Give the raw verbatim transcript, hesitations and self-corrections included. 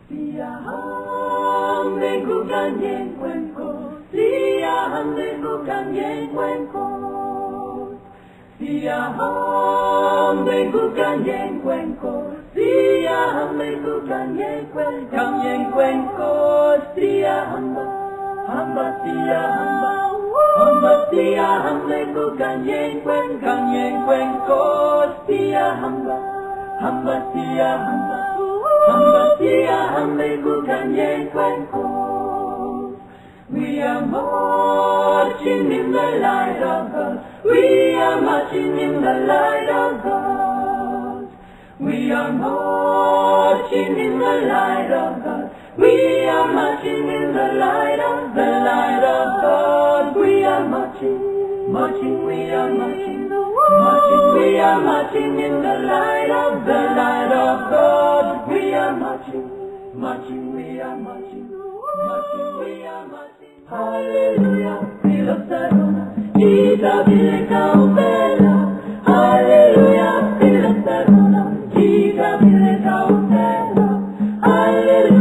Siahambe kukanye kwenko, siahambe kukanye kwenko, siahambe kukanye kwenko, siahambe kukanye kwenko, kanye kwenko, siahamba, hamba siahamba, hamba siahambe kukanye kwenko, kanye kwenko, siahamba, hamba siahamba. Hambatia hamekukanye kwenko. We are marching in the light of God. We are marching in the light of God. We are marching in the light of God. We are marching in the light of the light of God. We are marching, marching, we are marching, marching, we are marching in the light of the light of God. We are marching, marching, we are marching, marching, we are marching. Hallelujah, Philosarona, Gita Vileka Upela. Hallelujah, Philosarona, Gita Vileka Upela. Hallelujah.